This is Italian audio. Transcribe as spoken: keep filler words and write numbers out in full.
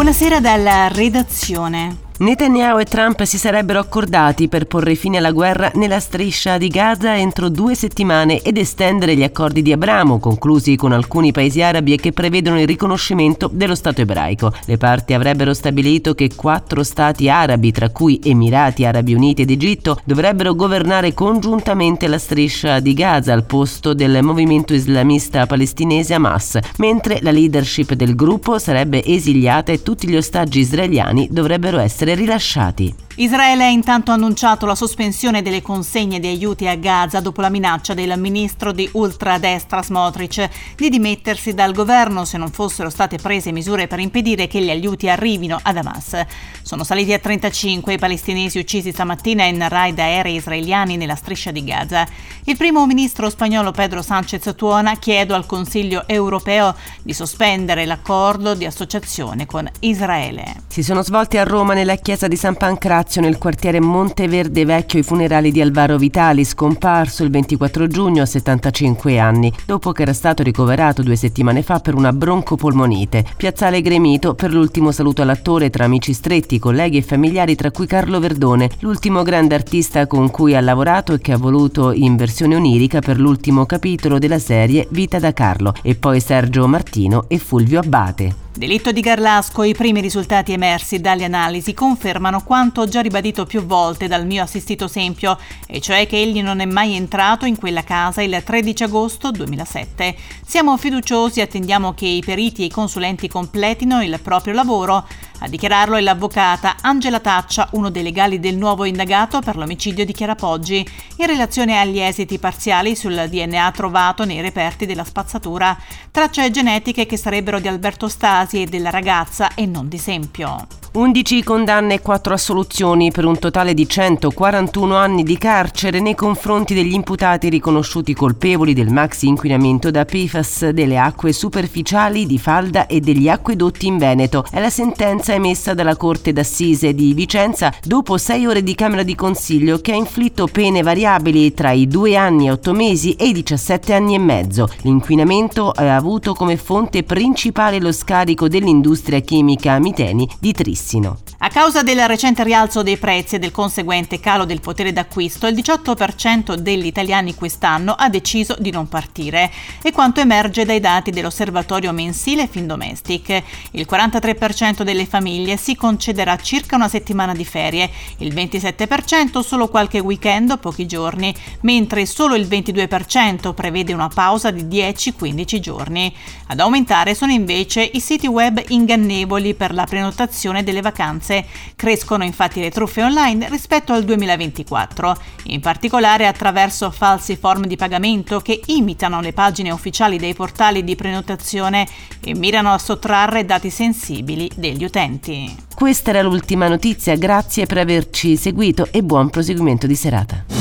Buonasera dalla redazione. Netanyahu e Trump si sarebbero accordati per porre fine alla guerra nella striscia di Gaza entro due settimane ed estendere gli accordi di Abramo, conclusi con alcuni paesi arabi e che prevedono il riconoscimento dello Stato ebraico. Le parti avrebbero stabilito che quattro stati arabi, tra cui Emirati Arabi Uniti ed Egitto, dovrebbero governare congiuntamente la striscia di Gaza al posto del movimento islamista palestinese Hamas, mentre la leadership del gruppo sarebbe esiliata e tutti gli ostaggi israeliani dovrebbero essere rilasciati. Israele ha intanto annunciato la sospensione delle consegne di aiuti a Gaza dopo la minaccia del ministro di ultradestra Smotrich di dimettersi dal governo se non fossero state prese misure per impedire che gli aiuti arrivino ad Hamas. Sono saliti a trentacinque i palestinesi uccisi stamattina in raid aerei israeliani nella striscia di Gaza. Il primo ministro spagnolo Pedro Sánchez Tuona chiede al Consiglio europeo di sospendere l'accordo di associazione con Israele. Si sono svolti a Roma nella chiesa di San Pancrazio nel quartiere Monteverde Vecchio i funerali di Alvaro Vitali, scomparso il ventiquattro giugno a settantacinque anni, dopo che era stato ricoverato due settimane fa per una broncopolmonite. Piazzale gremito per l'ultimo saluto all'attore tra amici stretti, colleghi e familiari, tra cui Carlo Verdone, l'ultimo grande artista con cui ha lavorato e che ha voluto in versione onirica per l'ultimo capitolo della serie Vita da Carlo, e poi Sergio Martino e Fulvio Abbate. Delitto di Garlasco. I primi risultati emersi dalle analisi confermano quanto già ribadito più volte dal mio assistito Sempio, e cioè che egli non è mai entrato in quella casa il tredici agosto duemilasette. Siamo fiduciosi e attendiamo che i periti e i consulenti completino il proprio lavoro. A dichiararlo è l'avvocata Angela Taccia, uno dei legali del nuovo indagato per l'omicidio di Chiara Poggi, in relazione agli esiti parziali sul D N A trovato nei reperti della spazzatura, tracce genetiche che sarebbero di Alberto Stasi e della ragazza e non di Sempio. undici condanne e quattro assoluzioni per un totale di centoquarantuno anni di carcere nei confronti degli imputati riconosciuti colpevoli del maxi inquinamento da P F A S delle acque superficiali di falda e degli acquedotti in Veneto. È la sentenza emessa dalla Corte d'Assise di Vicenza dopo sei ore di Camera di Consiglio, che ha inflitto pene variabili tra i due anni e otto mesi e i diciassette anni e mezzo. L'inquinamento ha avuto come fonte principale lo scarico dell'industria chimica Miteni di Trissino. A causa del recente rialzo dei prezzi e del conseguente calo del potere d'acquisto, il diciotto per cento degli italiani quest'anno ha deciso di non partire, e quanto emerge dai dati dell'osservatorio mensile Findomestic. Il quarantatré per cento delle famiglie si concederà circa una settimana di ferie, il ventisette per cento solo qualche weekend o pochi giorni, mentre solo il ventidue per cento prevede una pausa di dieci quindici giorni. Ad aumentare sono invece i siti web ingannevoli per la prenotazione delle vacanze. Crescono infatti le truffe online rispetto al duemilaventiquattro, in particolare attraverso falsi form di pagamento che imitano le pagine ufficiali dei portali di prenotazione e mirano a sottrarre dati sensibili degli utenti. Questa era l'ultima notizia, grazie per averci seguito e buon proseguimento di serata.